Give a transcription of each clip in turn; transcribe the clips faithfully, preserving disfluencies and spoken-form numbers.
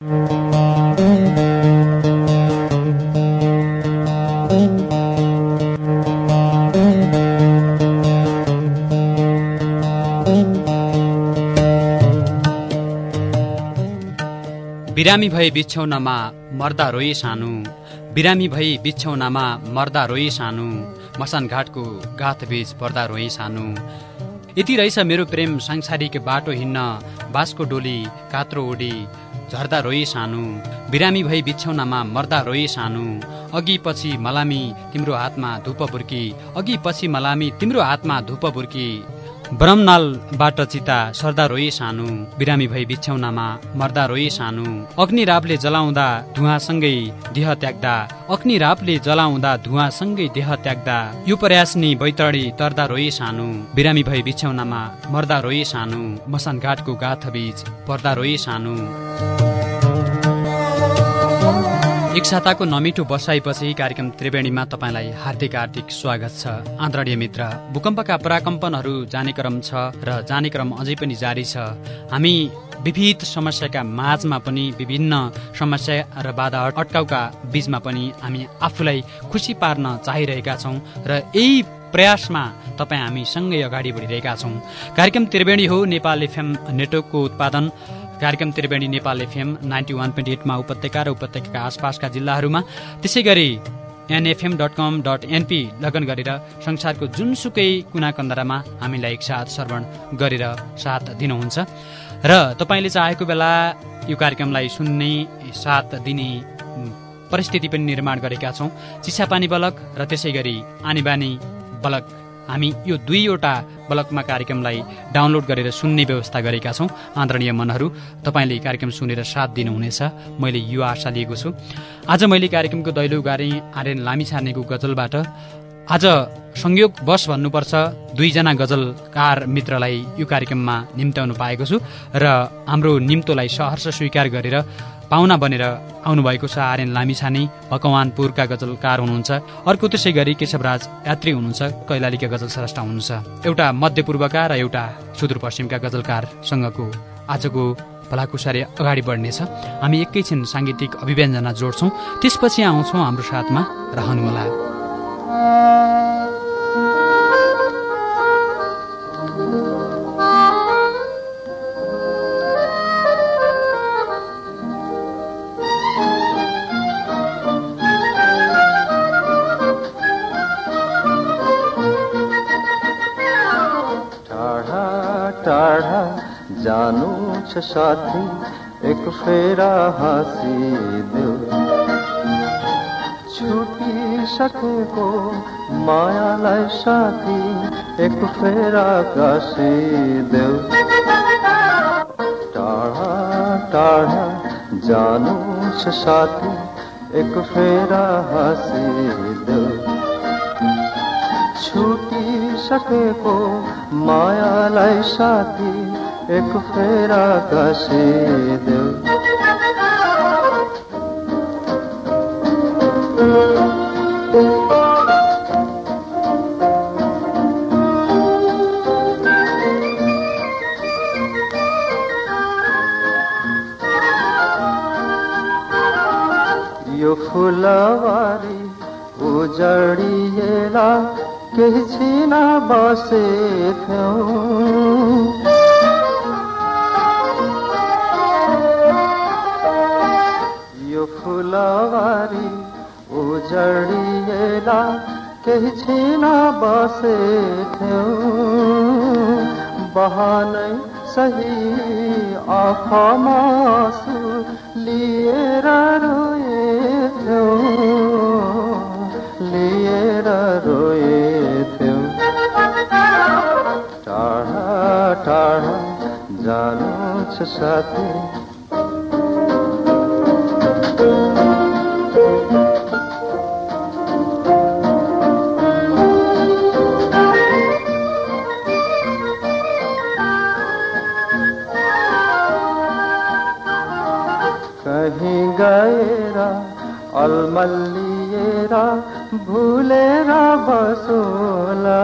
बिरामी भई बिछौनामा मर्दा रोए सानो, बिरामी भई बिछौनामा मर्दा रोए सानो, मसान घाटको गाथ बीच पर्दा रोए सानो। यति रहेछ मेरो प्रेम सांसारिक बाटो हिँड्न, बाँसको डोली कात्रो ओडी झर्दा रोए सानो, बिरामी भई बिछौनामा मर्दा रोए सानो। अघि पछि मलामी तिम्रो हातमा धुप बुर्की, अघि पछि मलामी तिम्रो हातमा धुप बुर्की, ब्रह्मनालबाट चिता सर्दा रोए सानो, बिरामी भई बिछौनामा मर्दा रोए सानो। अग्निरापले जलाउँदा धुवासँगै देह त्याग्दा, अग्निरापले जलाउँदा धुवासँगै देह त्याग्दा, यो प्रयासनी बैतडी तर्दा रोए सानो, बिरामी भई बिछौनामा मर्दा रोए सानो, मसान घाटको गाथ बीच पर्दा रोए सानो। एक साताको नमिठो बसाइपछि कार्यक्रम त्रिवेणीमा तपाईँलाई हार्दिक हार्दिक स्वागत छ। आदरणीय मित्र, भूकम्पका पराकम्पनहरू जाने क्रम छ र जाने क्रम अझै पनि जारी छ। हामी विविध समस्याका माझमा पनि, विभिन्न समस्या र बाधा अड्काउका बीचमा पनि हामी आफूलाई खुसी पार्न चाहिरहेका छौँ र यही प्रयासमा तपाईँ हामी सँगै अगाडि बढिरहेका छौँ। कार्यक्रम त्रिवेणी हो नेपाल एफएम नेटवर्कको उत्पादन। कार्यक्रम Triveni Nepal FM ninety one point एटमा उपत्यका र उपत्यकाका आसपासका जिल्लाहरूमा, त्यसै गरी NFM dot com dot NP लगन गरेर संसारको जुनसुकै कुना कन्दरामा हामीलाई एकसाथ श्रवण गरेर साथ दिनुहुन्छ र तपाईँले चाहेको बेला यो कार्यक्रमलाई सुन्ने साथ दिने परिस्थिति पनि निर्माण गरेका छौँ। चिसापानी बलक र त्यसै गरी आनीबानी बलक, हामी यो दुईवटा बलकमा कार्यक्रमलाई डाउनलोड गरेर सुन्ने व्यवस्था गरेका छौँ। आदरणीय मनहरू, तपाईँले कार्यक्रम सुनेर साथ दिनुहुनेछ, मैले यो आशा लिएको छु। आज मैले कार्यक्रमको दैलो गारेँ आर्यन लामिछानेको गजलबाट। आज संयोगवश भन्नुपर्छ, दुईजना गजलकार मित्रलाई यो कार्यक्रममा निम्त्याउनु पाएको छु र हाम्रो निम्तोलाई सहर्ष स्वीकार गरेर पाहुना बनेर आउनुभएको छ आर्यन लामिछाने, भकवानपुरका गजलकार हुनुहुन्छ। अर्को त्यसै गरी केशवराज यात्री हुनुहुन्छ, कैलालीका गजल स्रष्टा हुनुहुन्छ। एउटा मध्यपूर्वका र एउटा सुदूरपश्चिमका गजलकारसँगको आजको भलाकुसारी अगाडि बढ्नेछ। हामी एकैछिन साङ्गीतिक अभिव्यञ्जना जोड्छौँ, त्यसपछि आउँछौँ, हाम्रो साथमा रहनुहोला। टाढा जानु छ साथी, एक फेरा हाँसिदेऊ, छुटिसकेको मायालाई साथी, एक फेरा गाँसिदेऊ। टाढा टाढा जानु छ साथी, एक फेरा हाँसिदेऊ, छुटिसकेको मायालाई साथी, एक फेरा गाँसिदेऊ। यो फुलवारी उजडिएला, केही छिन बसेथ्यौ, यो फुलवारी उजडिएला, केही छिन बसेथ्यौ, बहानै सही आँखामा आँसु लिएर रोएथ्यौ, लिएर रोएथ्यौ। टाढा टाढा जानु छ साथी, कहीं गएर अलमल्लिएर भुलेर बसोला,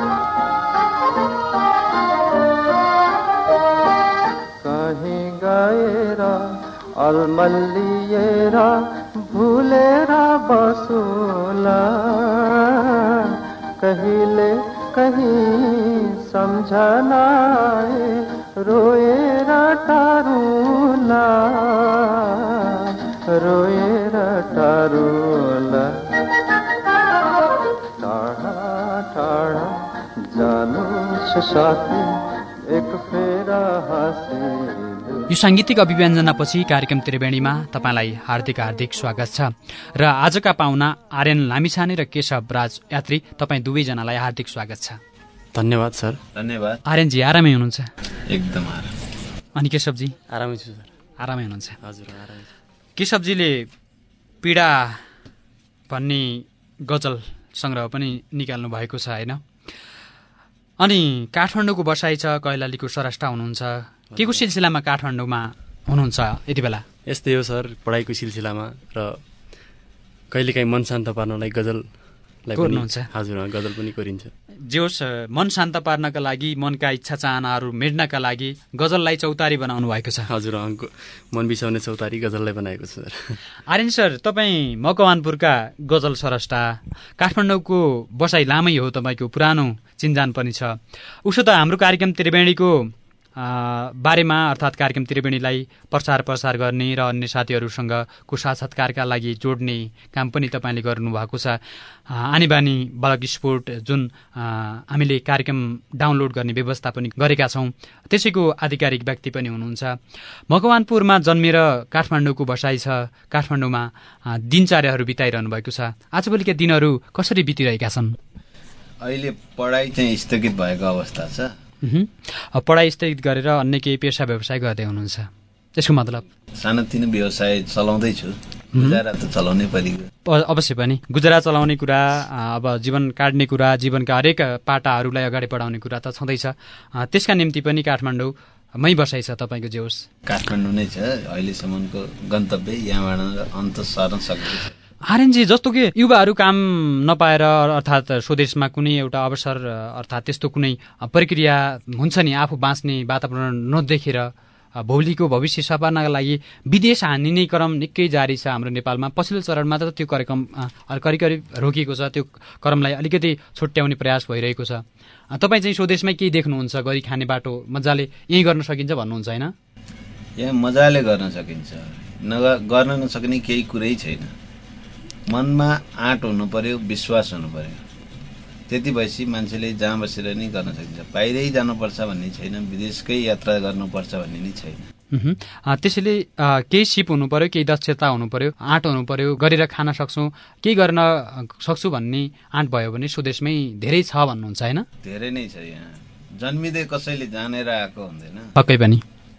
कहीं गएर गएर अलमल्लिएर भुलेर बसोला कहिले कहीं सम्झनाए रोएर टारुला रोएर टारुला टाढा टाढा जानु छ साथी एक फेरा हाँसी। यो साङ्गीतिक अभिव्यञ्जनापछि कार्यक्रम त्रिवेणीमा तपाईँलाई हार्दिक हार्दिक स्वागत छ र आजका पाहुना आर्यन लामिछाने र केशव राज यात्री तपाईँ दुवैजनालाई हार्दिक स्वागत छ। धन्यवाद सर। धन्यवाद। आर्यनजी आरामै हुनुहुन्छ? एकदम आराम। अनि केशवजी? आरामै छु सर। आरामै हुनुहुन्छ? हजुर आरामै। केशवजीले पीडा भन्ने गजल सङ्ग्रह पनि निकाल्नु भएको छ होइन? अनि काठमाडौँको बसाइ छ, कैलालीको सरष्टा हुनुहुन्छ, के को सिलसिलामा काठमाडौँमा हुनुहुन्छ यति बेला? यस्तै हो सर, पढाइको सिलसिलामा र कहिलेकाहीँ मन शान्त पार्नलाई गजललाई कोर्नुहुन्छ? हजुर गजल पनि कोरिन्छ। जे होस्, मन शान्त पार्नका लागि, मनका इच्छा चाहनाहरू मेट्नका लागि गजललाई चौतारी बनाउनु भएको छ। हजुर, मन बिसाउने चौतारी गजललाई बनाएको छ सर। आर्यन सर, तपाईँ मकवानपुरका गजल सरष्टा, काठमाडौँको बसाइ लामै हो, तपाईँको पुरानो चिन्जान पनि छ। उसो त हाम्रो कार्यक्रम त्रिवेणीको बारेमा अर्थात् कार्यक्रम त्रिवेणीलाई प्रचार प्रसार गर्ने र अन्य साथीहरूसँगको साक्षात्कारका लागि जोड्ने काम पनि तपाईँले गर्नुभएको छ। आनी बानी ब्लग स्पोर्ट जुन हामीले कार्यक्रम डाउनलोड गर्ने व्यवस्था पनि गरेका छौँ, त्यसैको आधिकारिक व्यक्ति पनि हुनुहुन्छ। मकवानपुरमा जन्मेर काठमाडौँको बसाइ छ, काठमाडौँमा दिनचर्याहरू बिताइरहनु भएको छ। आजभोलिका दिनहरू कसरी बितिरहेका छन्? अहिले पढाइ चाहिँ स्थगित भएको अवस्था छ। पढाइ स्थगित गरेर अन्य केही पेसा व्यवसाय गर्दै हुनुहुन्छ, त्यसको मतलब? सानोतिनो व्यवसाय चलाउँदैछु, गुजारा त चलाउनै परियो। अवश्य पनि गुजारा चलाउने कुरा, अब जीवन काट्ने कुरा, जीवनका हरेक पाटाहरूलाई अगाडि बढाउने कुरा त छँदैछ। त्यसका निम्ति पनि काठमाडौँमै बसाइ छ तपाईँको? जे होस्, काठमाडौँ नै छ अहिलेसम्मको गन्तव्य, यहाँबाट अन्त सर्न सकेको छ। आर्यनजी, जस्तो कि युवाहरू काम नपाएर अर्थात् स्वदेशमा कुनै एउटा अवसर अर्थात् त्यस्तो कुनै प्रक्रिया हुन्छ नि, आफू बाँच्ने वातावरण नदेखेर भोलिको भविष्य सपार्नका लागि विदेश हान्ने क्रम निकै जारी छ हाम्रो नेपालमा। पछिल्लो चरणमा त त्यो कार्यक्रम करिब करिब रोकिएको छ, त्यो क्रमलाई अलिकति छुट्याउने प्रयास भइरहेको छ। तपाईँ चाहिँ स्वदेशमै केही देख्नुहुन्छ, गरी खाने बाटो मजाले यहीँ गर्न सकिन्छ भन्नुहुन्छ होइन? यहाँ मजाले गर्न सकिन्छ, गर्न नसक्ने केही कुरै छैन। मनमा आँट हुनु पर्यो, विश्वास हुनु पर्यो, त्यति भएपछि मान्छेले जहाँ बसेर नै गर्न सकिन्छ। बाहिरै जानुपर्छ भन्ने छैन, विदेशकै यात्रा गर्नुपर्छ भन्ने नै छैन। त्यसैले केही सिप हुनु पर्यो, केही दक्षता हुनु पर्यो, आँट हुनु पर्यो, गरेर खान सक्छौँ, केही गर्न सक्छु भन्ने आँट भयो भने स्वदेशमै धेरै छ भन्नुहुन्छ होइन? धेरै नै छ। यहाँ जन्मिँदै कसैले जानेर आएको हुँदैन, पक्कै पनि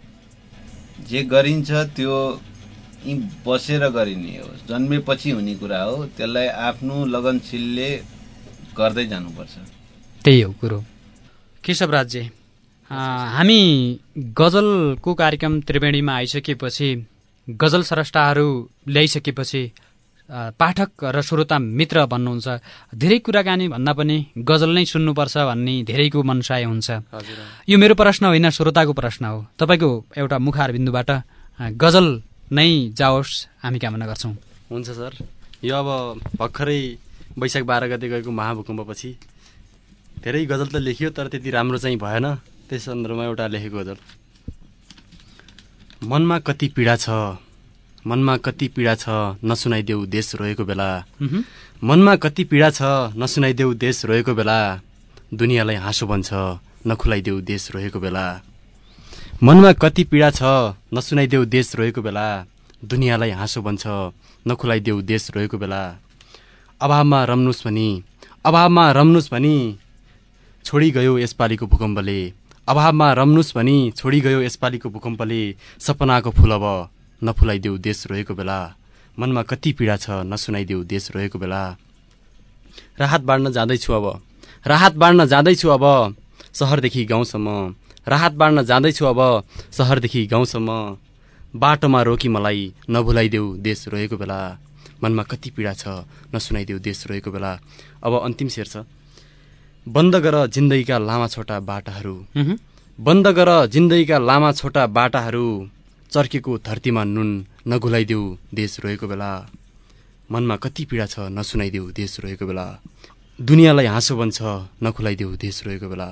जे गरिन्छ त्यो बसेर गरिने हो, जन्मेपछि हुने कुरा हो, त्यसलाई आफ्नो लगनशीलले गर्दै जानुपर्छ। त्यही हो कुरो। केशव राज्य, हामी गजलको कार्यक्रम त्रिवेणीमा आइसकेपछि, गजल स्रष्टाहरू ल्याइसकेपछि पाठक र श्रोता मित्र भन्नुहुन्छ, धेरै कुराकानी भन्दा पनि गजल नै सुन्नुपर्छ भन्ने धेरैको मनसाय हुन्छ। यो मेरो प्रश्न होइन, श्रोताको प्रश्न हो। तपाईँको एउटा मुखार बिन्दुबाट गजल नै जाओस् हामी कामना गर्छौँ। हुन्छ सर। यो अब भर्खरै वैशाख बाह्र गते गएको महाभूकम्पपछि धेरै गजल त लेखियो, तर त्यति राम्रो चाहिँ भएन। त्यस सन्दर्भमा एउटा लेखेको गजल। मनमा कति पीडा छ, मनमा कति पीडा छ, नसुनाइदेऊ देश रोएको बेला। मनमा कति पीडा छ, नसुनाइदेऊ देश रोएको बेला। दुनियाँलाई हाँसो बन्छ, नखुलाइदेऊ देश रोएको बेला। मनमा कति पीडा छ, नसुनाइदेऊ देश रोएको बेला। दुनियाँलाई हाँसो बन्छ, नखुलाइदेऊ देश रोएको बेला। अभावमा रम्नुस् भनी, अभावमा रम्नुस् भनी छोडी गयो यसपालिको भूकम्पले। अभावमा रम्नुस् भनी छोडी गयो यसपालिको भूकम्पले। सपनाको फुल अब नफुलाइदेऊ देश रोएको बेला। मनमा कति पीडा छ, नसुनाइदेऊ देश रोएको बेला। राहत बाँड्न जाँदैछु अब, राहत बाँड्न जाँदैछु अब सहरदेखि गाउँसम्म। राहत बाँड्न जाँदैछु अब सहरदेखि गाउँसम्म। बाटोमा रोकी मलाई नभुलाइदेऊ देश रोएको बेला। मनमा कति पीडा छ, नसुनाइदेऊ देश रोएको बेला। अब अन्तिम शेर छ। बन्द गर जिन्दगीका लामा छोटा बाटाहरू, बन्द गर जिन्दगीका लामा छोटा बाटाहरू। चर्केको धरतीमा नुन नघुलाइदेऊ देश रोएको बेला, मनमा कति पीडा छ नसुनाइदेऊ देश रोएको बेला, दुनियाँलाई हाँसो बन्छ नखुलाइदेऊ देश रोएको बेला।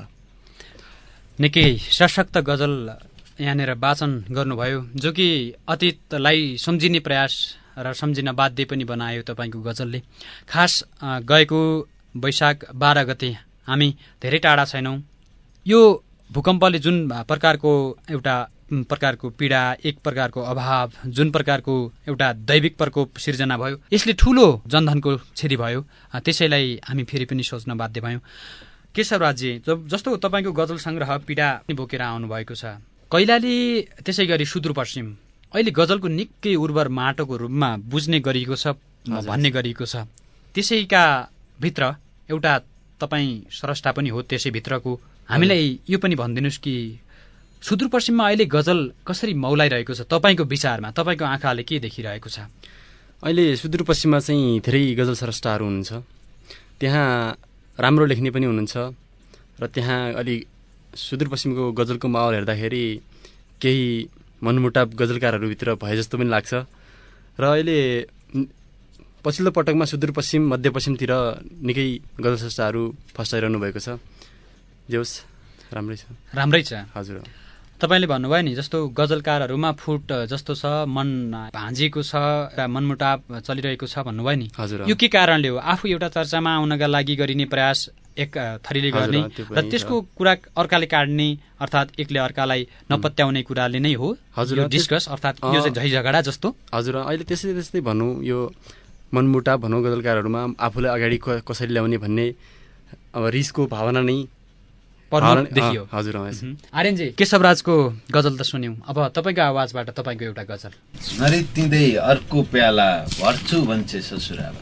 निकै सशक्त गजल यहाँनिर वाचन गर्नुभयो, जो कि अतीतलाई सम्झिने प्रयास र सम्झिन बाध्य पनि बनायो तपाईँको गजलले। खास गएको वैशाख बाह्र गते हामी धेरै टाढा छैनौँ। यो भूकम्पले जुन प्रकारको एउटा प्रकारको पीडा, एक प्रकारको अभाव, जुन प्रकारको एउटा दैविक प्रकोप सिर्जना भयो, यसले ठूलो जनधनको क्षति भयो। त्यसैलाई हामी फेरि पनि सोच्न बाध्य भयौँ। केशवराजजी, जस्तो तपाईँको गजल सङ्ग्रह पीडा बोकेर आउनुभएको छ, कैलाली त्यसै गरी सुदूरपश्चिम अहिले गजलको निकै उर्वर माटोको रूपमा बुझ्ने गरिएको छ भन्ने गरिएको छ। त्यसैका भित्र एउटा तपाईँ स्रष्टा पनि हो त्यसै भित्रको। हामीलाई यो पनि भनिदिनुहोस् कि सुदूरपश्चिममा अहिले गजल कसरी मौलाइरहेको छ तपाईँको विचारमा, तपाईँको आँखाले के देखिरहेको छ? अहिले सुदूरपश्चिममा चाहिँ धेरै गजल स्रष्टाहरू हुनुहुन्छ। त्यहाँ राम्रो लेख्ने पनि हुनुहुन्छ र त्यहाँ अलि सुदूरपश्चिमको गजलको माहौल हेर्दाखेरि केही मनमुटाव गजलकारहरूभित्र भए जस्तो पनि लाग्छ। र अहिले पछिल्लो पटकमा सुदूरपश्चिम मध्यपश्चिमतिर निकै गजल स्रष्टाहरू फस्टाइरहनु भएको छ। जे होस् राम्रै छ। राम्रै छ, हजुर। तपाईँले भन्नुभयो नि, जस्तो गजलकारहरूमा फुट जस्तो छ, मन भाँजिएको छ, मनमुटाव चलिरहेको छ भन्नुभयो नि। हजुर। यो के कारणले हो? आफू एउटा चर्चामा आउनका लागि गरिने प्रयास एक थरीले गर्ने र त्यसको कुरा अर्काले काट्ने, अर्थात् एकले अर्कालाई नपत्याउने कुराले नै हो। हजुर। डिस्कस अर्थात् यो चाहिँ झै झगडा जस्तो। हजुर। अहिले त्यसै त्यस्तै भनौँ, यो मनमुटाव भनौँ गजलकारहरूमा आफूलाई अगाडि कसरी ल्याउने भन्ने अब रिसको भावना नै देखियो। हजुर। आर्यनजी, केशवराजको गजल त सुन्यौँ, अब तपाईँको आवाजबाट तपाईँको एउटा गजल। नरितिँदै अर्को प्याला भर्छु भन्छे ससुराबा,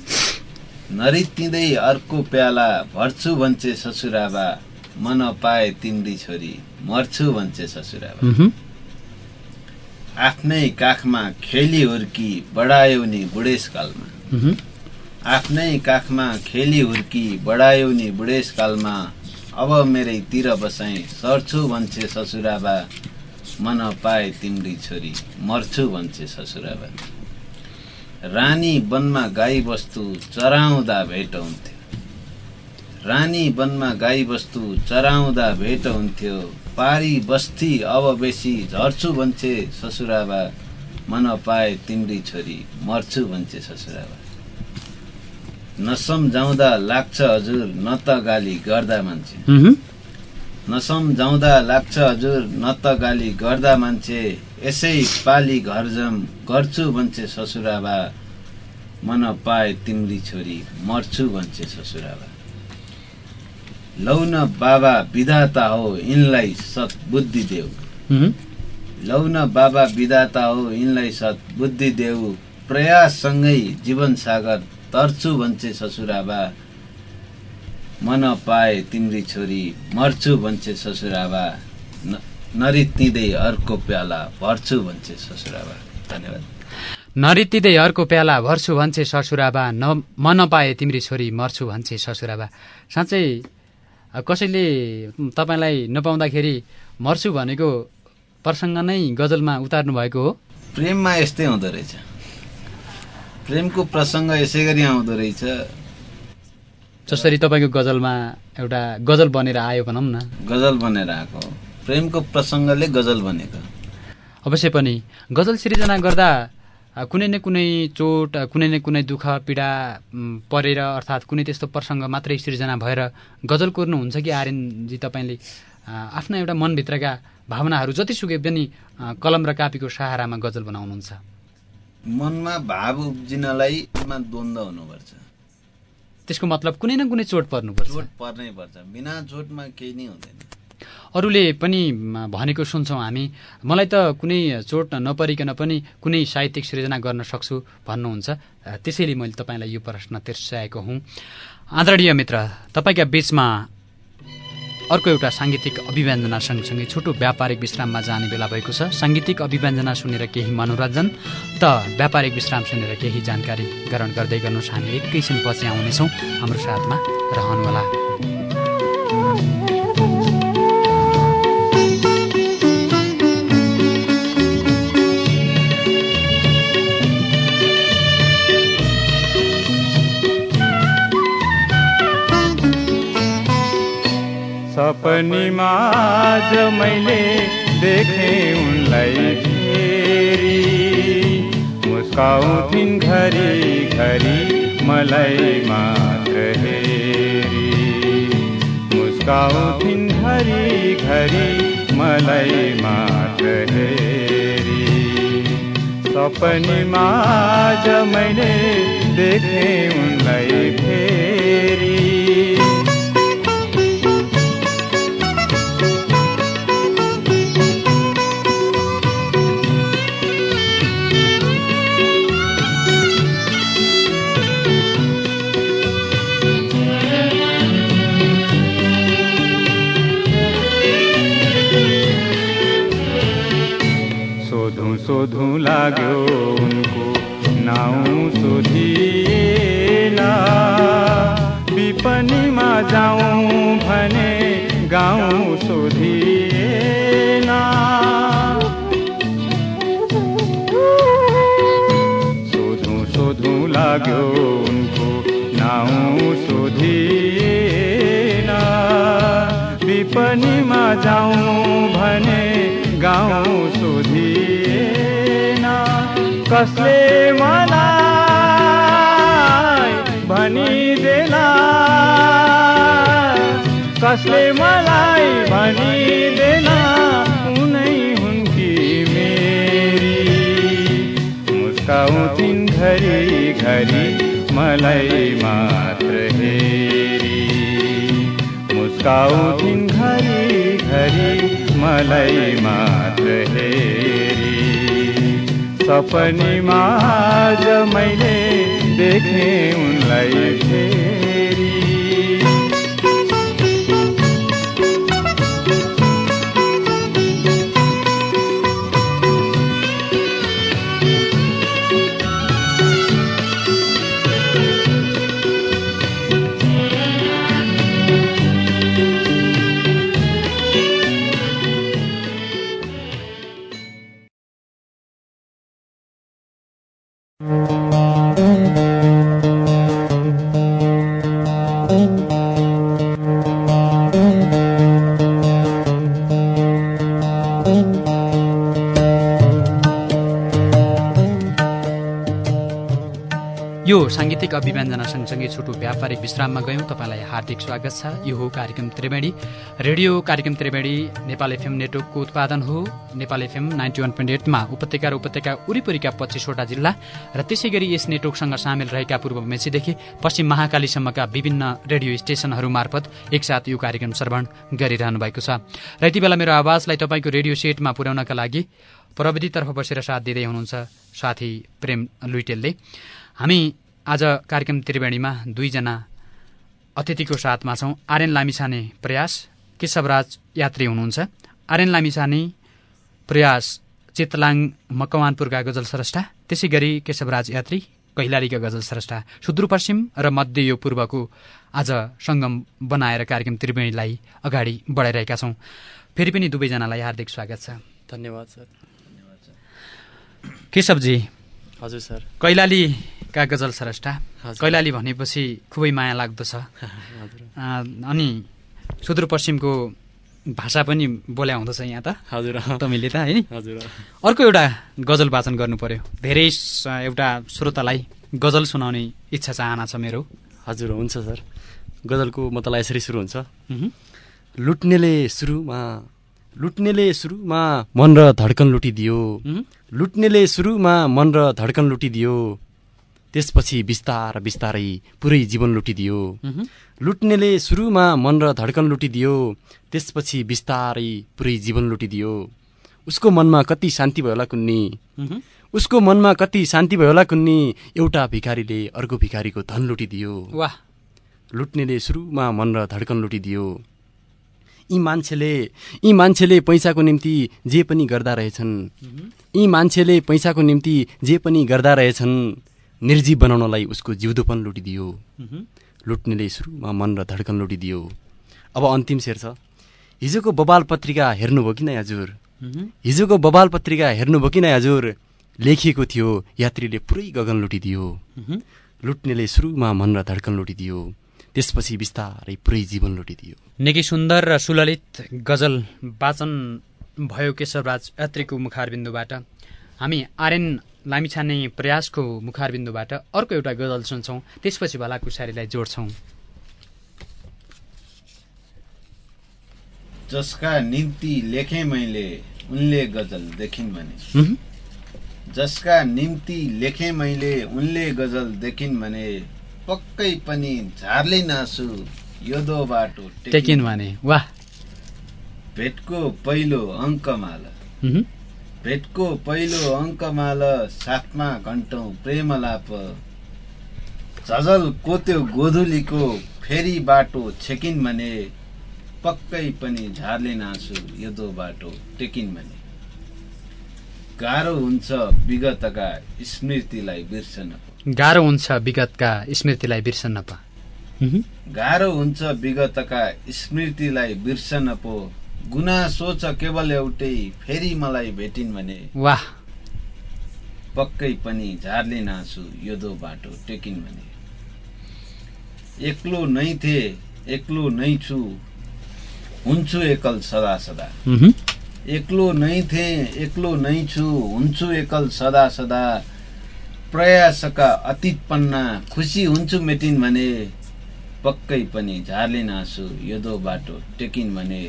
नरितिँदै अर्को प्याला भर्छु भन्छे ससुराबा, मन पाए तिम्री छोरी मर्छु भन्छे ससुराबा। आफ्नै काखमा खेली हुर्की बढायो नि बुढेसकालमा, आफ्नै काखमा खेली हुर्की बढायो नि बुढेसकालमा, अब मेरैतिर बसाई सर्छु भन्छे ससुराबा, मन पाए तिम्री छोरी मर्छु भन्छे ससुराबा। रानी वनमा गाई बस्तु चराउँदा भेट हुन्थ्यो, रानी वनमा गाई बस्तु चराउँदा भेट हुन्थ्यो, पारी बस्ती अब बेसी झर्छु भन्छे ससुराबा, मन पाए तिम्री छोरी मर्छु भन्छे ससुराबा। नसम्झाउँदा लाग्छ हजुर न त गाली गर्दा मान्छे, नसम्झाउँदा लाग्छ हजुर न त गाली गर्दा मान्छे, यसै पाली घर जम गर्छु भन्छे ससुराबा, मन पाए तिम्री छोरी मर्छु भन्छे ससुराबा। लौ न बाबा विधाता हो यिनलाई सत् बुद्धि देऊ, लौ न बाबा विधाता हो यिनलाई सत् बुद्धि देऊ, प्रयाससँगै जीवन सागर तर्छु भन्छे ससुराबा, मन पाए तिम्री छोरी मर्छु भन्छे ससुराबा, नरितिँदै अर्को प्याला भर्छु भन्छे ससुराबा। धन्यवाद। नरितिँदै अर्को प्याला भर्छु भन्छे ससुराबा, न मन पाए तिम्री छोरी मर्छु भन्छे ससुराबा। साँच्चै कसैले तपाईँलाई नपाउँदाखेरि मर्छु भनेको प्रसङ्ग नै गजलमा उतार्नु भएको हो? प्रेममा यस्तै हुँदो रहेछ, प्रेमको प्रसङ्ग यसै गरी आउँदो रहेछ। जसरी तपाईँको गजलमा एउटा गजल बनेर आयो भनौँ न, गजल बनेर आएको प्रेमको प्रसङ्गले गजल बनेको। अवश्य पनि गजल सिर्जना गर्दा कुनै न कुनै चोट, कुनै न कुनै दुःख पीडा परेर, अर्थात् कुनै त्यस्तो प्रसङ्ग मात्रै सिर्जना भएर गजल कोर्नुहुन्छ कि आर्यनजी तपाईँले आफ्ना एउटा मनभित्रका भावनाहरू जतिसुकै पनि कलम र कापीको सहारामा गजल बनाउनुहुन्छ? मनमा भाव उब्जिनलाई द्वन्द्व हुनुपर्छ। त्यसको मतलब कुनै न कुनै चोट पर्नुपर्छ। चोट पर्नै पर्छ, बिना चोटमा केही नै हुँदैन। अरूले पनि भनेको सुन्छौँ हामी, मलाई त कुनै चोट नपरिकन पनि कुनै साहित्यिक सृजना गर्न सक्छु भन्नुहुन्छ। त्यसैले मैले तपाईँलाई यो प्रश्न तिर्साएको हुँ। आदरणीय मित्र, तपाईँका बीचमा अर्को एउटा साङ्गीतिक अभिव्यञ्जना सँगसँगै छोटो व्यापारिक विश्राममा जाने बेला भएको छ। साङ्गीतिक अभिव्यञ्जना सुनेर केही मनोरञ्जन त व्यापारिक विश्राम सुनेर केही जानकारी ग्रहण गर्दै गर्नुहोस्। हामी एकैछिनपछि आउनेछौँ, हाम्रो साथमा रहनुहोला। सपनीमा आज मैले देखेँ उनलाई फेरि मुस्काउँथिन् घरि घरि मलाई मात्र हेरी मुस्काउँथिन् घरि घरि मलाई मात्र हेरी सपनीमा आज मैले देखेँ उनलाई फेरि सोधौँ लाग्यो उनको नाउँ सोधिएन विपनीमा जाउँ भने गाउँ सोधिएन सोधौँ सोधौँ लाग्यो उनको नाउँ सोधिएन विपनीमा जाउँ भने गाउँ सोधिएन कसले मलाई भनिदेला कसले मलाई भनिदेला उनै हुन् कि मेरी मुस्काउँथिन् घरि घरि मलाई मात्र हेरी मुस्काउँथिन् घरि घरि मलाई मात्र हेरी सपनीमा आज मैले देखेँ उनलाई फेरि यो साङ्गीतिक अभिव्यञ्जना सँगसँगै छोटो व्यापारिक विश्राममा गयौँ। तपाईँलाई हार्दिक स्वागत छ। यो हो कार्यक्रम त्रिवेणी रेडियो। कार्यक्रम त्रिवेणी नेपाल एफएम नेटवर्कको उत्पादन हो। Nepal FM ninety one point एटमा उपत्यका र उपत्यका वरिपरिका पच्चिसवटा जिल्ला र त्यसै गरी यस नेटवर्कसँग सामेल रहेका पूर्व मेचीदेखि पश्चिम महाकालीसम्मका विभिन्न रेडियो स्टेशनहरू मार्फत एकसाथ यो कार्यक्रम श्रवण गरिरहनु भएको छ। र यति बेला मेरो आवाजलाई तपाईँको रेडियो सेटमा पुर्याउनका लागि प्रविधितर्फ बसेर साथ दिँदै हुनुहुन्छ साथी प्रेम लुइटेलले। हामी आज कार्यक्रम त्रिवेणीमा दुईजना अतिथिको साथमा छौँ। आर्यन लामिछाने प्रयास केशवराज यात्री हुनुहुन्छ। आर्यन लामिछाने प्रयास चितलाङ मकवानपुरका गजल स्रष्टा, त्यसै गरी केशवराज यात्री कैलालीका गजल स्रष्टा। सुदूरपश्चिम र मध्य यो पूर्वको आज सङ्गम बनाएर कार्यक्रम त्रिवेणीलाई अगाडि बढाइरहेका छौँ। फेरि पनि दुवैजनालाई हार्दिक स्वागत छ। धन्यवाद सर। केशवजी। हजुर सर। कैलालीका गजल स्रष्टा। कैलाली भनेपछि खुबै माया लाग्दो छ। अनि सुदूरपश्चिमको भाषा पनि बोल्या हुँदछ यहाँ त। हजुर तमीले त है। हजुर। अर्को एउटा गजल वाचन गर्नु पर्यो। धेरै एउटा श्रोतालाई गजल सुनाउने इच्छा चाहना छ मेरो। हजुर हुन्छ सर। गजलको मतलब यसरी सुरु हुन्छ। लुट्नेले सुरुमा लुट्नेले सुरुमा मन र धड्कन लुटिदियो लुट्नेले सुरुमा मन र धड्कन लुटिदियो त्यसपछि बिस्तार बिस्तारै पुरै जीवन लुटिदियो लुट्नेले सुरुमा मन र धड्कन लुटिदियो त्यसपछि बिस्तारै पुरै जीवन लुटिदियो उसको मनमा कति शान्ति भयो होला कुन्नी उसको मनमा कति शान्ति भयो होला कुन्नी एउटा भिखारीले अर्को भिखारीको धन लुटिदियो। वाह। लुट्नेले सुरुमा मन र धड्कन लुटिदियो। यी मान्छेले यी मान्छेले पैसाको निम्ति जे पनि गर्दा रहेछन् यी मान्छेले पैसाको निम्ति जे पनि गर्दा रहेछन् निर्जीव बनाउनलाई उसको जिउँदोपन लुटिदियो लुट्नेले सुरुमा मन र धड्कन लुटिदियो। अब अन्तिम शेर छ। हिजोको बबाल पत्रिका हेर्नुभयो कि नै हजुर हिजोको बबाल पत्रिका हेर्नुभयो कि नै हजुर लेखिएको थियो यात्रीले पुरै गगन लुटिदियो लुट्नेले सुरुमा मन र धड्कन लुटिदियो त्यसपछि बिस्तारै पुरै जीवन लुटिदियो। निकै सुन्दर र सुललित गजल वाचन भयो केशवराज यात्रीको मुखारबिन्दुबाट। हामी आर्यन लामिछाने प्रयासको मुखारबिन्दुबाट अर्को एउटा गजल सुन्छौँ, त्यसपछि भलाकुसारीलाई जोड्छौँ। जसका निम्ति लेखेँ मैले उनले गजल देखिन् भने, जसका निम्ति लेखेँ मैले उनले गजल देखिन् भने, पक्कै पनि झारले नासु योदो बाटो टेकिन् भने। वाह! भेटको पहिलो अङ्कमाला, भेटको पहिलो अङ्कमाला, साथमा घन्टौँ प्रेमलाप, झझल कोत्यो गोधुलीको फेरि बाटो छेकिन् भने, पक्कै पनि झारले नासु योदो बाटो टेकिन् भने। गाह्रो हुन्छ विगतका स्मृतिलाई बिर्सन, गाह्रो हुन्छ विगतका स्मृतिलाई बिर्सन पो, गाह्रो हुन्छ विगतका स्मृतिलाई बिर्सन पो, गुनासो छ केवल एउटै फेरि मलाई भेटिन् भने। वाह! पक्कै पनि झारले नासु योदो बाटो टेकिन् भने। एक्लो नै थे एक्लो नै छु हुन्छु एकल सदा सदा, एक्लो नै थे एक्लो नै छु हुन्छु एकल सदा सदा, प्रयासका अतीत पन्ना खुसी हुन्छु मेटिन् भने, पक्कै पनि झारले नासु योदो बाटो टेकिन् भने।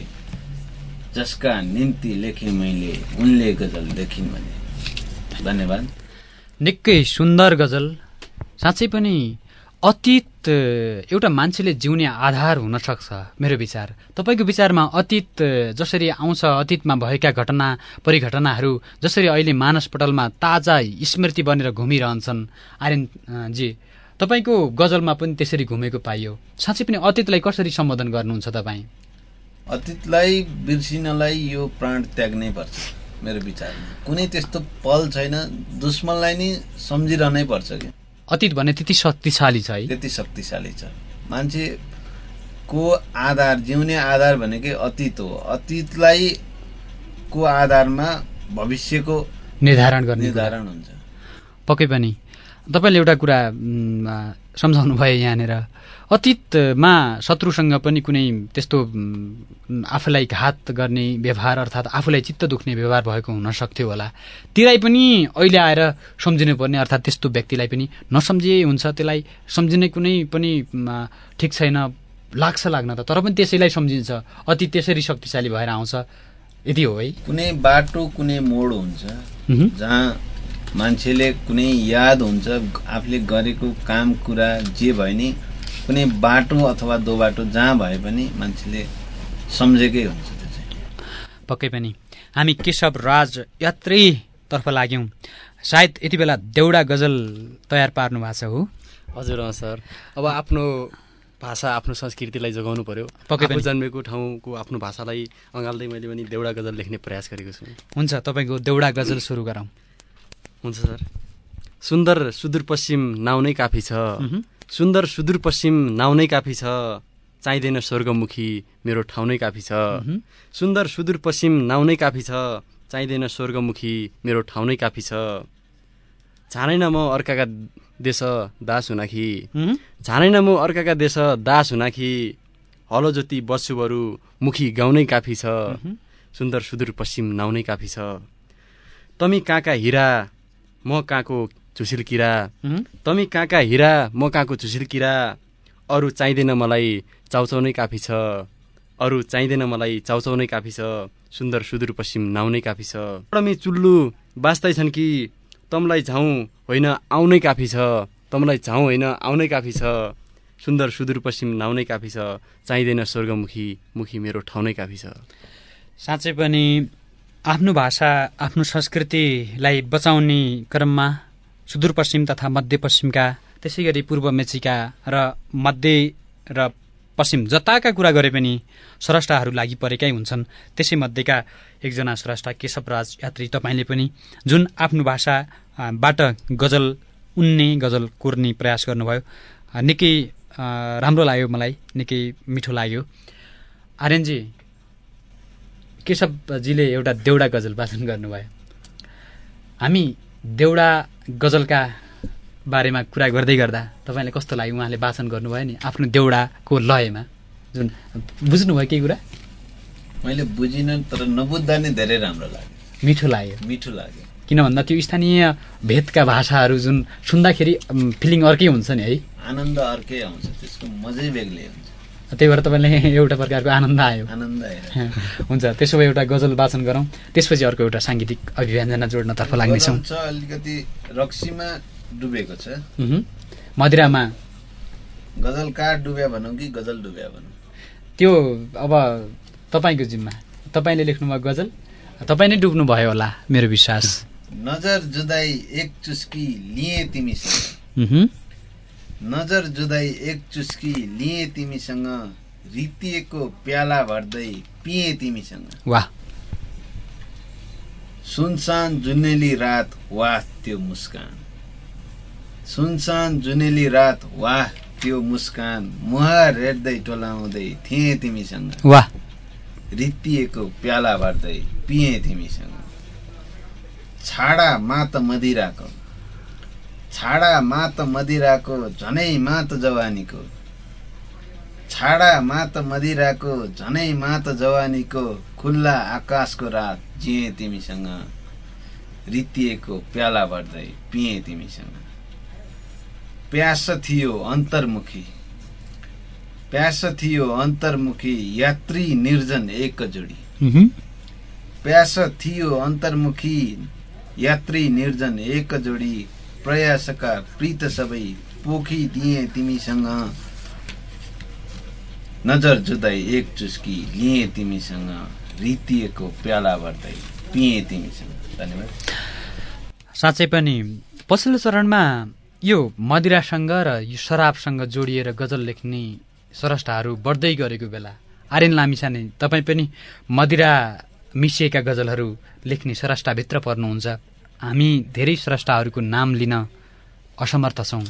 जसका निम्ति लेखेँ मैले उनले गजल देखिन् भने। धन्यवाद। निकै सुन्दर गजल। साँच्चै पनि अतीत एउटा मान्छेले जिउने आधार हुन सक्छ मेरो विचार। तपाईको विचारमा अतीत जसरी आउँछ, अतीतमा भएका घटना परिघटनाहरू जसरी अहिले मानसपटलमा ताजा स्मृति बनेर घुमिरहन्छन्, आर्यन जी तपाईको गजलमा पनि त्यसरी घुमेको पाइयो। साँच्चै पनि अतीतलाई कसरी सम्बोधन गर्नुहुन्छ तपाईँ? अतीतलाई बिर्सिनलाई यो प्राण त्याग्नै पर्छ मेरो विचारमा। कुनै त्यस्तो पल छैन, दुश्मनलाई नै सम्झिरहनै पर्छ कि अतीत भने त्यति शक्तिशाली छ है, त्यति शक्तिशाली छ। मान्छेको आधार, जिउने आधार भनेकै अतीत हो। अतीतलाई को आधारमा भविष्यको निर्धारण गर्ने निर्धारण हुन्छ। पक्कै पनि तपाईले एउटा कुरा सम्झाउनु भयो यहाँनिर, अतीतमा शत्रुसँग पनि कुनै त्यस्तो आफूलाई घात गर्ने व्यवहार अर्थात् आफूलाई चित्त दुख्ने व्यवहार भएको हुन सक्थ्यो होला। त्यसलाई पनि अहिले आएर सम्झिनु पर्ने, अर्थात् त्यस्तो व्यक्तिलाई पनि नसम्झिए हुन्छ, त्यसलाई सम्झिने कुनै पनि ठिक छैन लाग्छ लाग्न त, तर पनि त्यसैलाई सम्झिन्छ। अतीत त्यसरी शक्तिशाली भएर आउँछ, यति हो है। कुनै बाटो कुनै मोड हुन्छ जहाँ मान्छेले कुनै याद हुन्छ, आफूले गरेको काम कुरा जे भए नि कुनै बाटो अथवा दो बाटो जहाँ भए पनि मान्छेले सम्झेकै हुन्छ। त्यो चाहिँ पक्कै पनि। हामी केशव राज यात्रीतर्फ लाग्यौँ। सायद यति बेला देउडा गजल तयार पार्नु भएको छ हो? हजुर सर। अब आफ्नो भाषा आफ्नो संस्कृतिलाई जोगाउनु पर्यो। पक्कै पनि जन्मेको ठाउँको आफ्नो भाषालाई अँगाल्दै मैले पनि देउडा गजल लेख्ने प्रयास गरेको छु। हुन्छ, तपाईँको देउडा गजल सुरु गरौँ। हुन्छ सर। सुन्दर सुदूरपश्चिम नाउ नै काफी छ, सुन्दर सुदूरपश्चिम नाउ नै काफी छ, चाहिँदैन स्वर्गमुखी मेरो ठाउँ नै काफी छ। सुन्दर सुदूरपश्चिम नाउ नै काफी छ, चाहिँदैन स्वर्गमुखी मेरो ठाउँ नै काफी छ। छानैन म अर्काका देश दास हुनाखी, छानैन म अर्काका देश दास हुनाखी, हलो जोती बस्छु बरु मुखी गाउँ नै काफी छ। सुन्दर सुदूरपश्चिम नाउ नै काफी छ। तमी काका हिरा म कहाँको झुसिल किरा, तमी कहाँका हिरा म कहाँको झुसिल किरा, अरू चाहिँदैन मलाई चाउचाउ नै काफी छ, अरू चाहिँदैन मलाई चाउचाउ नै काफी छ। सुन्दर सुदूरपश्चिम नाउ नै काफी छ। तमी चुल्लु बाँच्दैछन् कि तमलाई झाउँ होइन आउनै काफी छ, तमलाई झाउँ होइन आउनै काफी छ। सुन्दर सुदूरपश्चिम नाउ नै काफी छ, चाहिँदैन स्वर्गमुखी मुखी मेरो ठाउँ नै काफी छ। साँच्चै पनि आफ्नो भाषा आफ्नो संस्कृतिलाई बचाउने क्रममा सुदूरपश्चिम तथा मध्यपश्चिमका, त्यसै गरी पूर्व मेचीका र मध्य र पश्चिम जताका कुरा गरे पनि स्रष्टाहरू लागि परेकै हुन्छन्। त्यसै मध्येका एकजना स्रष्टा केशवराज यात्री, तपाईँले पनि जुन आफ्नो भाषाबाट गजल उन्ने गजल कोर्ने प्रयास गर्नुभयो, निकै राम्रो लाग्यो, मलाई निकै मिठो लाग्यो। आर्यनजी, केशवजीले एउटा देउडा गजल वाचन गर्नुभयो। हामी देउडा गजलका बारेमा कुरा गर्दै गर्दा तपाईँलाई कस्तो लाग्यो? उहाँले वाचन गर्नुभयो नि आफ्नो देउडाको लयमा, जुन बुझ्नुभयो केही कुरा? मैले बुझिनँ, तर नबुझ्दा नै धेरै राम्रो लाग्यो, मिठो लाग्यो। मिठो लाग्यो किन भन्दा त्यो स्थानीय भेदका भाषाहरू जुन सुन्दाखेरि फिलिङ अर्कै हुन्छ नि है, आनन्द अर्कै आउँछ, त्यसको मजै बेग्लै हुन्छ। त्यही भएर तपाईँले एउटा प्रकारको आनन्द आयो। आनन्द आयो। हुन्छ, त्यसो भए एउटा गजल वाचन गरौँ, त्यसपछि अर्को एउटा साङ्गीतिक अभिव्यञ्जना जोड्नतर्फ लाग्नेछौँ। अलिकति रक्सीमा डुबेको छ, मदिरामा। गजल कहाँ डुब्या भनौँ कि गजल डुब्या भनौँ, त्यो अब तपाईँको जिम्मा। तपाईँले लेख्नुभयो गजल, तपाईँ नै डुब्नु भयो होला मेरो विश्वास। नजर जुदाई एक चुस्की लिए तिमीसँग, नजर जुदाई एक चुस्की लिए तिमीसँग, रितिएको प्याला भर्दै पिए तिमीसँग। वाह। सुनसान जुनेली रात वाह त्यो मुस्कान, सुनसान जुनेली रात वाह त्यो मुस्कान, मुहार हेर्दै टोलाउँदै थिए तिमीसँग। वाह। रितिएको प्याला भर्दै पिए तिमीसँग। छाडा मात मदिराको, छाडा मात मदिराको झनै मात जवानीको, छाडा मात मदिराको झनै मात जवानीको, खुल्ला आकाशको रात जिए तिमीसँग, रितिएको प्याला भर्दै पिए तिमीसँग। प्यास थियो अन्तर्मुखी, प्यास थियो अन्तर्मुखी, यात्री निर्जन एक जोडी, प्यास थियो अन्तर्मुखी, यात्री निर्जन एक जोडी, प्रयासका प्रीत सबै पोखी दिए तिमीसँग, नजर जुदाई एक चुस्की लिए तिमीसँग, रितिएको प्याला भर्दै पिए तिमीसँग। धन्यवाद। साँच्चै पनि पछिल्लो चरणमा यो मदिरासँग र यो शराबसँग जोडिएर गजल लेख्ने स्रष्टाहरू बढ्दै गरेको बेला आर्यन लामिछाने तपाईँ पनि मदिरा मिसिएका गजलहरू लेख्ने स्रष्टाभित्र पर्नुहुन्छ। हामी धेरै स्रष्टाहरूको नाम लिन असमर्थ छौँ।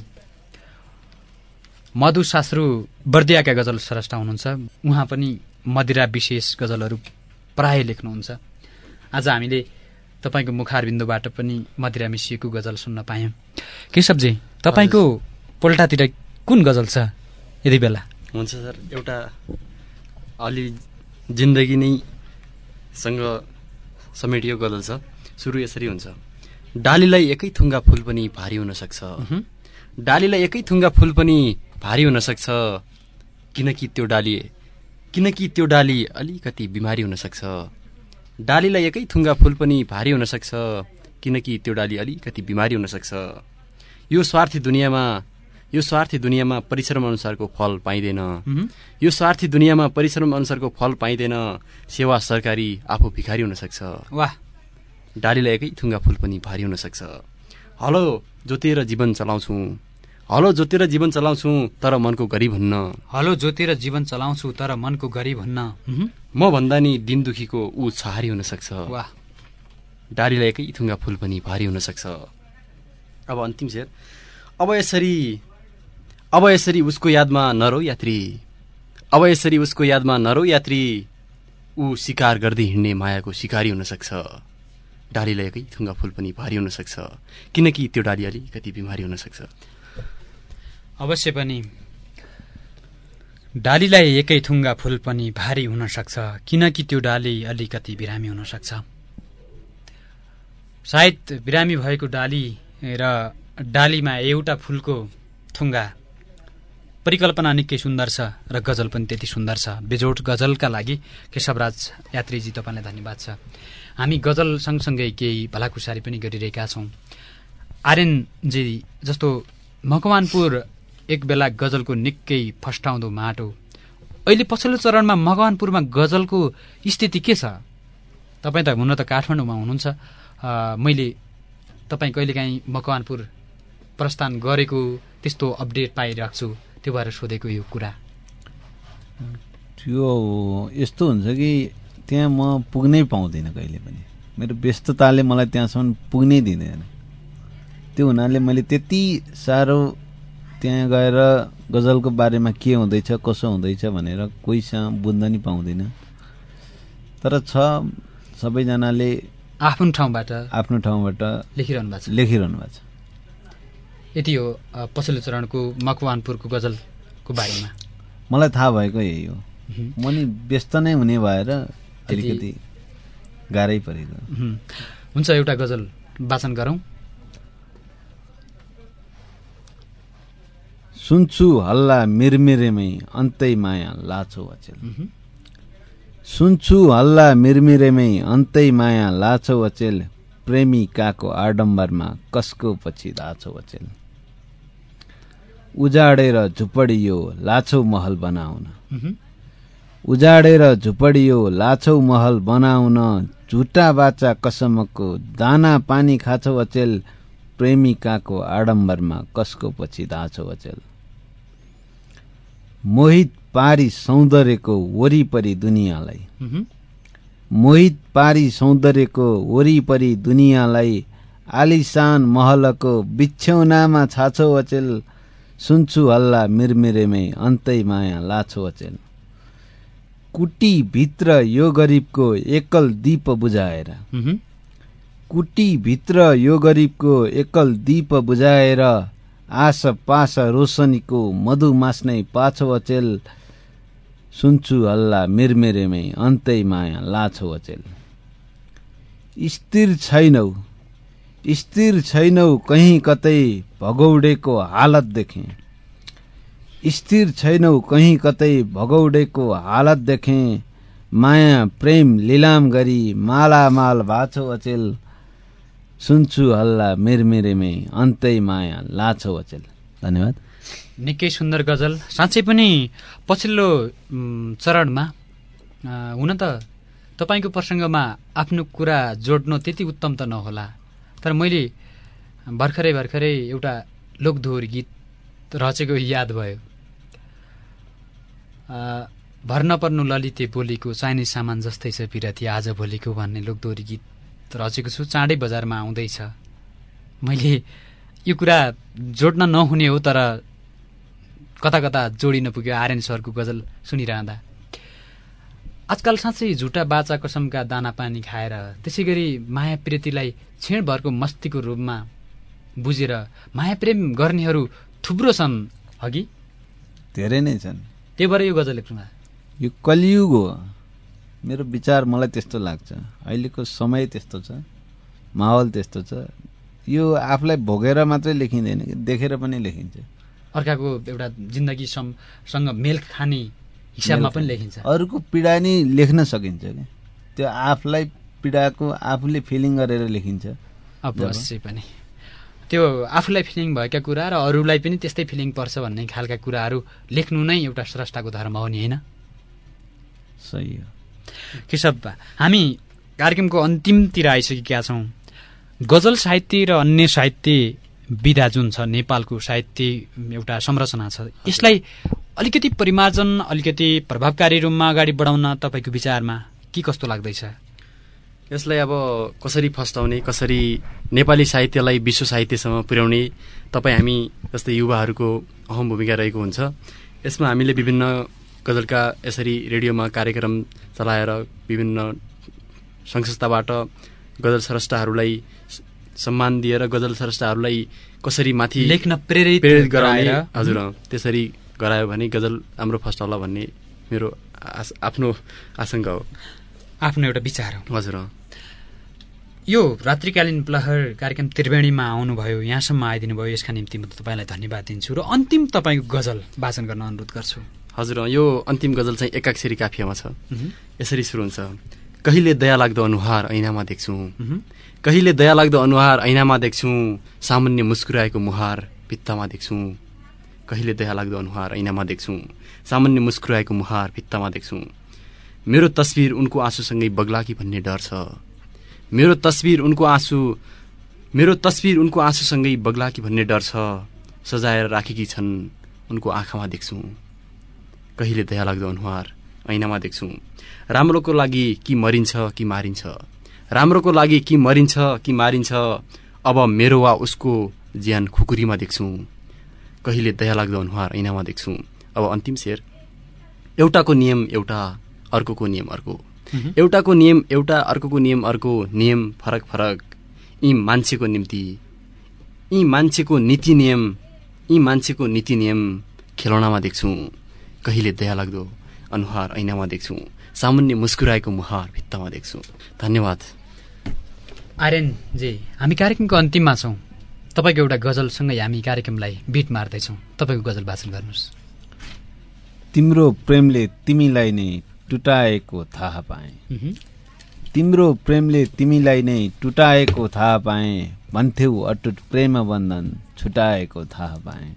मधु सास्रु बर्दियाका गजल स्रष्टा हुनुहुन्छ, उहाँ पनि मदिरा विशेष गजलहरू प्राय लेख्नुहुन्छ। आज हामीले तपाईँको मुखारबिन्दुबाट पनि मदिरा मिसिएको गजल सुन्न पायौँ। केशवजी, तपाईँको पोल्टातिर कुन गजल छ यति बेला? हुन्छ सर, एउटा अलि जिन्दगी नै सँग समेटियो गजल छ। सुरु यसरी हुन्छ। डालीलाई एकै थुङ्गा फुल पनि भारी हुन सक्छ, डालीलाई एकै थुङ्गा फुल पनि भारी हुन सक्छ, किनकि त्यो डाली किनकि त्यो डाली अलिकति बिमारी हुन सक्छ, डालीलाई एकै थुङ्गा फुल पनि भारी हुन सक्छ, किनकि त्यो डाली अलिकति बिमारी हुन सक्छ। यो स्वार्थी दुनियाँमा यो स्वार्थी दुनियाँमा परिश्रम अनुसारको फल पाइँदैन, यो स्वार्थी दुनियाँमा परिश्रम अनुसारको फल पाइँदैन, सेवा सरकारी आफू भिखारी हुन सक्छ। वाह। डालीलाई एकै थुङ्गा फुल पनि भारी हुन सक्छ। हलो जोतेर जीवन चलाउँछु, हलो जोतेर जीवन चलाउँछु तर मनको गरिब हुन्न, हलो जोतेर जीवन चलाउँछु तर मनको गरिब हुन्न, म भन्दा नि दिन दुखीको ऊ छहारी हुन सक्छ। वाह। डालीलाई एकै थुङ्गा फुल पनि भारी हुन सक्छ। अब अन्तिम शेर। अब यसरी अब यसरी उसको यादमा नरो यात्री, अब यसरी उसको यादमा नरो यात्री, ऊ शिकार गर्दै हिँड्ने मायाको शिकारी हुन सक्छ। डालीलाई एकै थुङ्गा फुल पनि भारी हुन सक्छ, किनकि त्यो डाली अलिकति बिमारी हुन सक्छ। अवश्य पनि डालीलाई एकै थुङ्गा फुल पनि भारी हुन सक्छ, किनकि त्यो डाली अलिकति बिरामी हुन सक्छ। सायद बिरामी भएको डाली र डालीमा एउटा फुलको थुङ्गा, परिकल्पना निकै सुन्दर छ र गजल पनि त्यति सुन्दर छ। बेजोड गजलका लागि केशवराज यात्रीजी तपाईँलाई धन्यवाद छ। हामी गजल सँगसँगै केही भलाकुसारी पनि गरिरहेका छौँ। आर्यनजी जस्तो मकवानपुर एक बेला गजलको निकै फस्टाउँदो माटो, अहिले पछिल्लो चरणमा मकवानपुरमा गजलको स्थिति के छ? तपाईँ त हुन त काठमाडौँमा हुनुहुन्छ, मैले तपाईँ कहिलेकाहीँ मकवानपुर प्रस्थान गरेको त्यस्तो अपडेट पाइरहेको छु, त्यो भएर सोधेको यो कुरा। त्यो यस्तो हुन्छ कि त्यहाँ म पुग्नै पाउँदिनँ कहिले पनि, मेरो व्यस्तताले मलाई त्यहाँसम्म पुग्नै दिँदैन। त्यो हुनाले मैले त्यति साह्रो त्यहाँ गएर गजलको बारेमा के हुँदैछ कसो हुँदैछ भनेर कोहीसँग बुझ्न नि पाउँदिनँ। तर छ, सबैजनाले आफ्नो ठाउँबाट आफ्नो ठाउँबाट लेखिरहनु भएको छ लेखिरहनु भएको छ यति हो पछिल्लो चरणको मकवानपुरको गजलको बारेमा। मलाई थाहा भएको यही हो। म नि व्यस्त नै हुने भएर अलिकति गाह्रै परेको। हुन्छ, एउटा गजल वाचन गरौँ। सुन्छु हल्ला मिरमिरेमै अन्तै माया लाछौ अचेल। सुन्छु हल्ला मिरमिरेमै अन्तै माया लाछौ अचेल, प्रेमिकाको आडम्बरमा कसको पछि धाछौ अचेल। उजाडेर झुपडियो लाछौ महल बनाउन, उजाडेर झुपडियो लाछौ महल बनाउन, झुटा बाचा कसमको दाना पानी खाछौ अचेल, प्रेमिकाको आडम्बरमा कसको पछि धाछौ अचेल। मोहित पारी सौन्दर्यको वरिपरि दुनियाँलाई, मोहित पारी सौन्दर्यको वरिपरि दुनियाँलाई, आलिशान महलको बिछ्यौनामा छाछौ अचेल, सुन्छु हल्ला मिरमिरेमै अन्तै माया लाछौ अचेल। कुटी भित्र यो गरिबको एकल दीप बुझाएर, कुटी भित्र यो गरिबको एकल दीप बुझाएर, आस पास रोशनीको मधु मास्नै पाछौ अचेल, सुन्छु हल्ला मिरमिरेमै अन्तै माया लाछौ अचेल। स्थिर छैनौ, स्थिर छैनौ कहीँ कतै भगौडेको हालत देखेँ, स्थिर छैनौ कहीँ कतै भगौडेको हालत देखेँ, माया प्रेम लिलाम गरी मालामाल भाछौ अचेल, सुन्छु हल्ला मिरमिरेमै अन्तै माया लाछौ अचेल। धन्यवाद। निकै सुन्दर गजल। साँच्चै पनि पछिल्लो चरणमा हुन त तपाईँको प्रसङ्गमा आफ्नो कुरा जोड्नु त्यति उत्तम त नहोला, तर मैले भर्खरै भर्खरै एउटा लोकदोहोरी गीत रचेको याद भयो। भर नपर्नु ललिते बोलीको चाहिने सामान जस्तै छ पिरती आज भोलिको भन्ने लोकदोहोरी गीत रचेको छु। चाँडै बजारमा आउँदैछ। मैले यो कुरा जोड्न नहुने हो, तर कता कता जोडिन पुग्यो आर्यन सरको गजल सुनिरहँदा। आजकल साँच्चै झुटा बाचा कसमका दाना पानी खाएर त्यसै गरी माया प्रीतिलाई क्षणभरको मस्तीको रूपमा बुझेर माया प्रेम गर्नेहरू थुप्रो छन्, अघि धेरै नै छन्। त्यही भएर यो गजल लेख्नुमा यो कलियुग हो, मेरो विचार मलाई त्यस्तो लाग्छ। अहिलेको समय त्यस्तो छ, माहौल त्यस्तो छ। यो आफूलाई भोगेर मात्रै लेखिँदैन, देखेर पनि लेखिन्छ। अर्काको एउटा जिन्दगी सँग मेल खाने हिसाबमा पनि लेखिन्छ। अरूको पीडा नि लेख्न सकिन्छ क्या, त्यो आफूलाई पीडाको आफूले फिलिङ गरेर लेखिन्छ। अवश्य पनि त्यो आफूलाई फिलिङ भएका कुरा र अरूलाई पनि त्यस्तै फिलिङ पर्छ भन्ने खालका कुराहरू लेख्नु नै एउटा स्रष्टाको धर्म हो नि, होइन? सही हो। केशव, हामी कार्यक्रमको अन्तिमतिर आइसकेका छौँ। गजल साहित्य र अन्य साहित्य विधा जुन छ, नेपालको साहित्य एउटा संरचना छ, यसलाई अलिकति परिमार्जन, अलिकति प्रभावकारी रूपमा अगाडि बढाउन तपाईँको विचारमा के कस्तो लाग्दैछ? यसलाई अब कसरी फस्टाउने, कसरी नेपाली साहित्यलाई विश्व साहित्यसम्म पुर्याउने तपाईँ हामी जस्तै युवाहरूको अहम भूमिका रहेको हुन्छ। यसमा हामीले विभिन्न गजलका यसरी रेडियोमा कार्यक्रम चलाएर विभिन्न संस्थाबाट गजल स्रष्टाहरूलाई सम्मान दिएर गजल स्रष्टाहरूलाई कसरी माथि लेख्न प्रेरित प्रेरित गराउने, हजुर त्यसरी गरायो भने गजल राम्रो फस्टाउला भन्ने मेरो आफ्नो आशंका हो, आफ्नो एउटा विचार हो। हजुर। यो रात्रिकालीन प्रहर कार्यक्रम त्रिवेणीमा आउनुभयो, यहाँसम्म आइदिनु भयो, यसका निम्ति म तपाईँलाई धन्यवाद दिन्छु र अन्तिम तपाईँको गजल वाचन गर्न अनुरोध गर्छु। हजुर, यो अन्तिम गजल चाहिँ एकाक्षरी काफियामा छ। यसरी सुरु हुन्छ। कहिले दया लाग्दो अनुहार ऐनामा देख्छु, कहिले दया लाग्दो अनुहार ऐनामा देख्छु, सामान्य मुस्कुराएको मुहार भित्तामा देख्छु, कहिले दया लाग्दो अनुहार ऐनामा देख्छु, सामान्य मुस्कुराएको मुहार भित्तामा देख्छु, मेरो तस्बिर उनको आँसुसँगै बग्ला कि भन्ने डर छ, मेरो तस्बिर उनको आँसु मेरो तस्बिर उनको आँसुसँगै बग्ला कि भन्ने डर छ, सजाएर राखेकी छन् उनको आँखामा देख्छु, कहिले दया लाग्दो अनुहार ऐनामा देख्छु, राम्रोको लागि कि मरिन्छ कि मारिन्छ, राम्रोको लागि कि मरिन्छ कि मारिन्छ, अब मेरो वा उसको ज्यान खुकुरीमा देख्छु, कहिले दया लाग्दो अनुहार ऐनामा देख्छु। अब अन्तिम शेर। एउटाको नियम एउटा, अर्कोको नियम अर्को, एउटाको नियम एउटा, अर्कोको नियम अर्को, नियम फरक फरक, यी मान्छेको निम्ति यी मान्छेको नीति नियम यी मान्छेको नीति नियम खेलौनामा देख्छु, कहिले दया लाग्दो अनुहार ऐनामा देख्छु, सामान्य मुस्कुराएको मुहार भित्तामा देख्छु। धन्यवाद। आर्यनजी, हामी कार्यक्रमको अन्तिममा छौँ। तपाईँको एउटा गजलसँगै हामी कार्यक्रमलाई बिट मार्दैछौँ। तपाईँको गजल वाचन गर्नुहोस्। तिम्रो प्रेमले तिमीलाई नै टुटाएको थाहा पाएँ, तिम्रो प्रेमले तिमीलाई नै टुटाएको थाहा पाएँ, भन्थ्यौ अटुट प्रेम बन्धन छुटाएको थाहा पाएँ।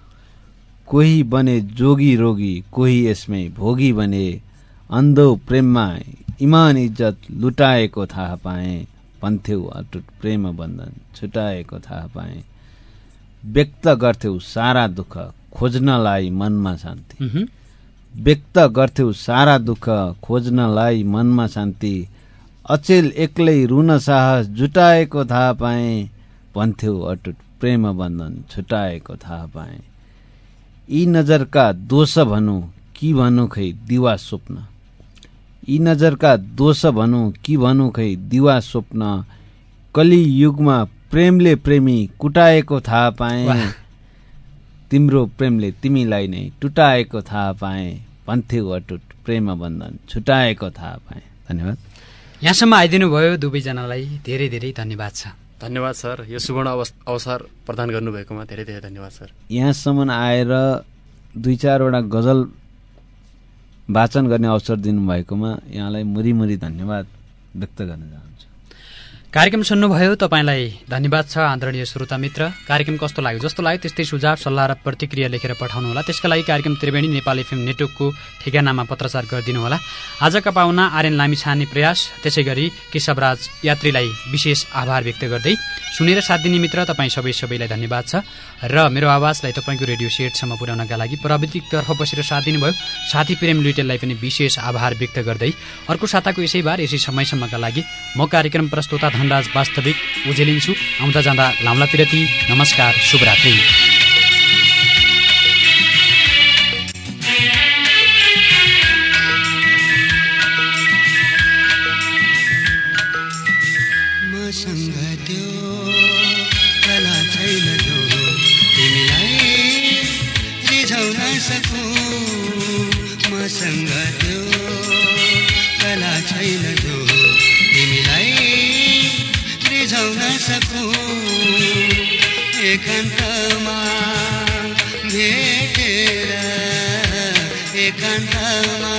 कोही बने जोगी रोगी, कोही यसमै भोगी बने, अन्धो प्रेममा इमान इज्जत लुटाएको थाहा पाएँ, भन्थ्यौ अटुट प्रेम बन्धन छुटाएको थाहा पाएँ। व्यक्त गर्थ्यौ सारा दुःख खोज्नलाई मनमा शान्ति, व्यक्त गर्थ्यौ सारा दुःख खोज्नलाई मनमा शान्ति, अचेल एक्लै रुन साहस जुटाएको थाहा पाएँ, भन्थ्यौ अटुट प्रेम बन्धन छुटाएको थाहा पाएँ। यी नजरका दोष भनौँ कि भनौँ खै दिवा स्वप्न, यी नजरका दोष भनौँ कि भनौँ खै दिवा स्वप्न, कली युगमा प्रेमले प्रेमी कुटाएको थाहा पाएँ, तिम्रो प्रेमले तिमीलाई नै टुटाएको थाहा पाएँ, भन्थ्यौ अटुट प्रेम बन्धन छुटाएको थाहा पाएँ। धन्यवाद। यहाँसम्म आइदिनु भयो दुवैजनालाई धेरै धेरै धन्यवाद छ। धन्यवाद सर, यो सुवर्ण अवसर प्रदान गर्नुभएकोमा धेरै धेरै धन्यवाद सर। यहाँसम्म आएर दुई चारवटा गजल वाचन गर्ने अवसर दिनुभएकोमा यहाँलाई मुरी धन्यवाद व्यक्त गर्न चाहन्छु। कार्यक्रम सुन्नुभयो, तपाईँलाई धन्यवाद छ आदरणीय श्रोता मित्र। कार्यक्रम कस्तो लाग्यो, जस्तो लाग्यो त्यस्तै सुझाव सल्लाह र प्रतिक्रिया लेखेर पठाउनुहोला। त्यसका लागि कार्यक्रम त्रिवेणी नेपाली एफएम नेटवर्कको ठेगानामा पत्रचार गरिदिनुहोला। आजका पाहुना आर्यन लामिछाने प्रयास, त्यसै गरी केशवराज यात्रीलाई विशेष आभार व्यक्त गर्दै सुनेर साथ दिने मित्र तपाईँ सबै सबैलाई धन्यवाद छ। र मेरो आवाजलाई तपाईँको रेडियो सेटसम्म पुर्याउनका लागि प्रविधितर्फ बसेर साथ दिनुभयो साथी प्रेम लुइटेललाई पनि विशेष आभार व्यक्त गर्दै अर्को साताको यसै बार यसै समयसम्मका लागि म कार्यक्रम प्रस्तोता धनराज वास्तविक उजेलिन्छु। आउँदा जाँदा लाउँला पिरती। नमस्कार, शुभरात्रि। मसँग त्यो कला छैन जो तिमीलाई रिझाउन सकूं, मसँग त्यो कला छैन जो तिमीलाई रिझाउन सकूं, एकान्तमा भेटेर एकान्तमा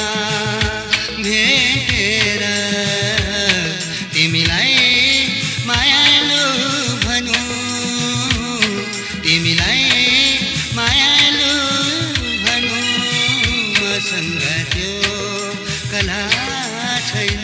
भेटेर तिमीलाई मायालु भनौँ, तिमीलाई मायालु भनौँ, मसँग त्यो कला छैन।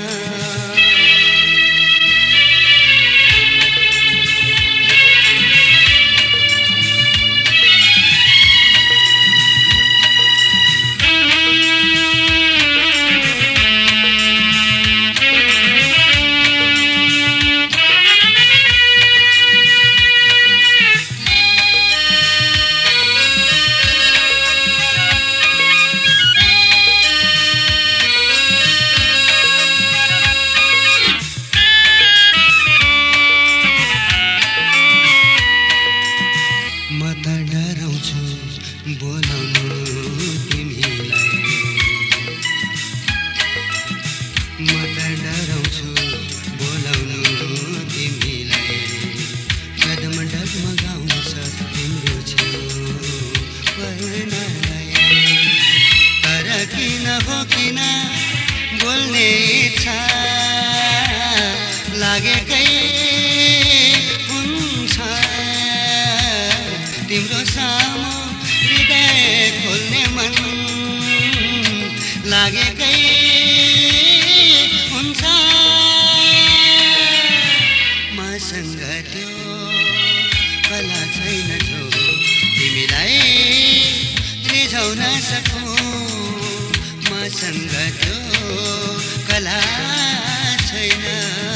तिम्रो सामु हृदय खोल्ने मन लागेकै हुन्छ, मसँग त्यो कला छैन जो तिमीलाई रिझाउन सकूं, मसँग त्यो कला छैन।